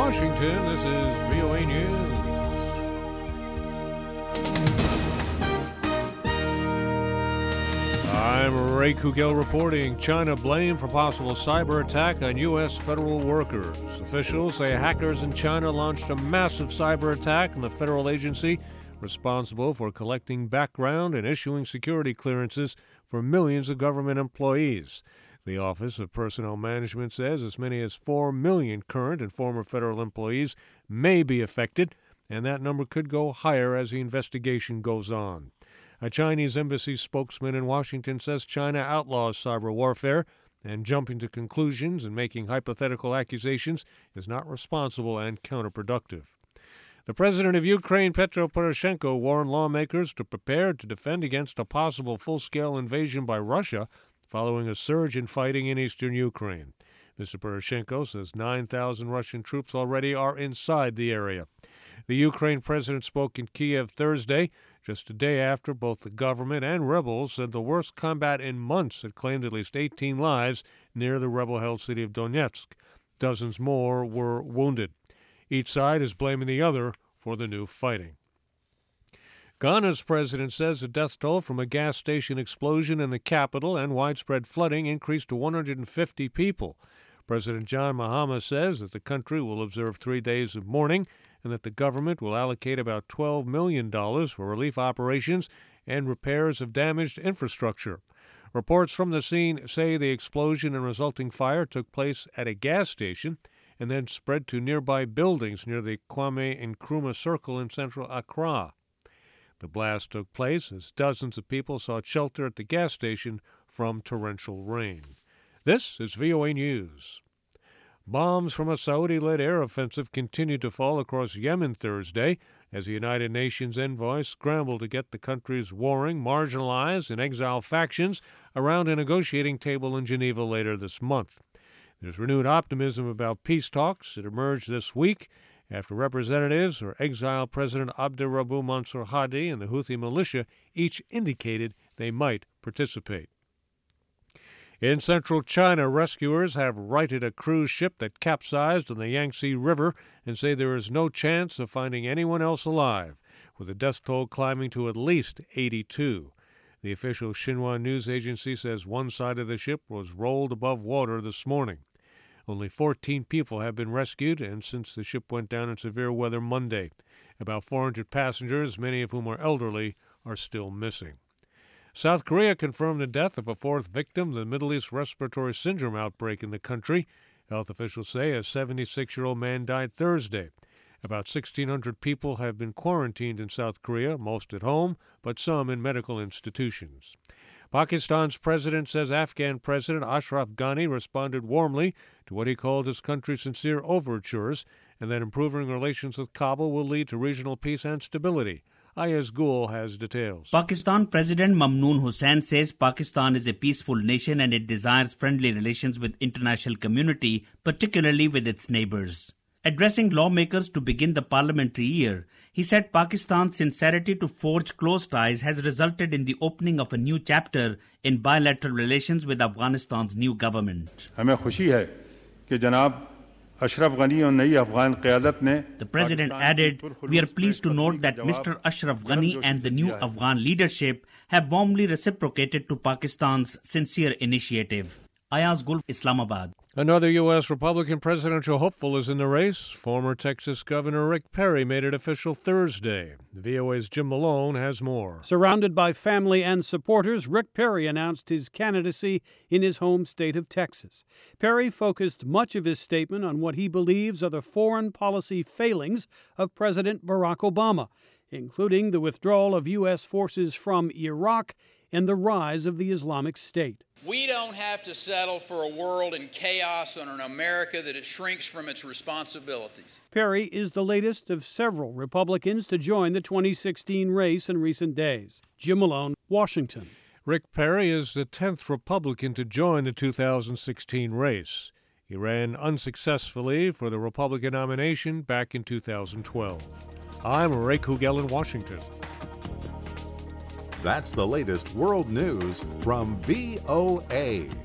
Washington, this is VOA News. I'm Ray Kugel reporting. China blamed for possible cyber attack on U.S. federal workers. Officials say hackers in China launched a massive cyber attack on the federal agency responsible for collecting background and issuing security clearances for millions of government employees. The Office of Personnel Management says as many as 4 million current and former federal employees may be affected, and that number could go higher as the investigation goes on. A Chinese embassy spokesman in Washington says China outlaws cyber warfare, and jumping to conclusions and making hypothetical accusations is not responsible and counterproductive. The president of Ukraine, Petro Poroshenko, warned lawmakers to prepare to defend against a possible full-scale invasion by Russia following a surge in fighting in eastern Ukraine. Mr. Poroshenko says 9,000 Russian troops already are inside the area. The Ukraine president spoke in Kiev Thursday, just a day after both the government and rebels said the worst combat in months had claimed at least 18 lives near the rebel-held city of Donetsk. Dozens more were wounded. Each side is blaming the other for the new fighting. Ghana's president says the death toll from a gas station explosion in the capital and widespread flooding increased to 150 people. President John Mahama says that the country will observe 3 days of mourning and that the government will allocate about $12 million for relief operations and repairs of damaged infrastructure. Reports from the scene say the explosion and resulting fire took place at a gas station and then spread to nearby buildings near the Kwame Nkrumah Circle in central Accra. The blast took place as dozens of people sought shelter at the gas station from torrential rain. This is VOA News. Bombs from a Saudi-led air offensive continued to fall across Yemen Thursday as the United Nations envoy scrambled to get the country's warring, marginalized, and exiled factions around a negotiating table in Geneva later this month. There's renewed optimism about peace talks that emerged this week after representatives or exiled President Abdurabu Mansur Hadi and the Houthi militia each indicated they might participate. In central China, rescuers have righted a cruise ship that capsized on the Yangtze River and say there is no chance of finding anyone else alive, with the death toll climbing to at least 82. The official Xinhua news agency says one side of the ship was rolled above water this morning. Only 14 people have been rescued, and since the ship went down in severe weather Monday, about 400 passengers, many of whom are elderly, are still missing. South Korea confirmed the death of a fourth victim of the Middle East respiratory syndrome outbreak in the country. Health officials say a 76-year-old man died Thursday. About 1,600 people have been quarantined in South Korea, most at home, but some in medical institutions. Pakistan's president says Afghan President Ashraf Ghani responded warmly to what he called his country's sincere overtures and that improving relations with Kabul will lead to regional peace and stability. Ayaz Gul has details. Pakistan President Mamnoon Hussain says Pakistan is a peaceful nation and it desires friendly relations with international community, particularly with its neighbors. Addressing lawmakers to begin the parliamentary year, he said Pakistan's sincerity to forge close ties has resulted in the opening of a new chapter in bilateral relations with Afghanistan's new government. The president added, "We are pleased to note that Mr. Ashraf Ghani and the new Afghan leadership have warmly reciprocated to Pakistan's sincere initiative." Ayaz Gul, Islamabad. Another U.S. Republican presidential hopeful is in the race. Former Texas Governor Rick Perry made it official Thursday. The VOA's Jim Malone has more. Surrounded by family and supporters, Rick Perry announced his candidacy in his home state of Texas. Perry focused much of his statement on what he believes are the foreign policy failings of President Barack Obama, including the withdrawal of U.S. forces from Iraq and the rise of the Islamic State. We don't have to settle for a world in chaos and an America that it shrinks from its responsibilities. Perry is the latest of several Republicans to join the 2016 race in recent days. Jim Malone, Washington. Rick Perry is the 10th Republican to join the 2016 race. He ran unsuccessfully for the Republican nomination back in 2012. I'm Ray Kugel in Washington. That's the latest world news from VOA.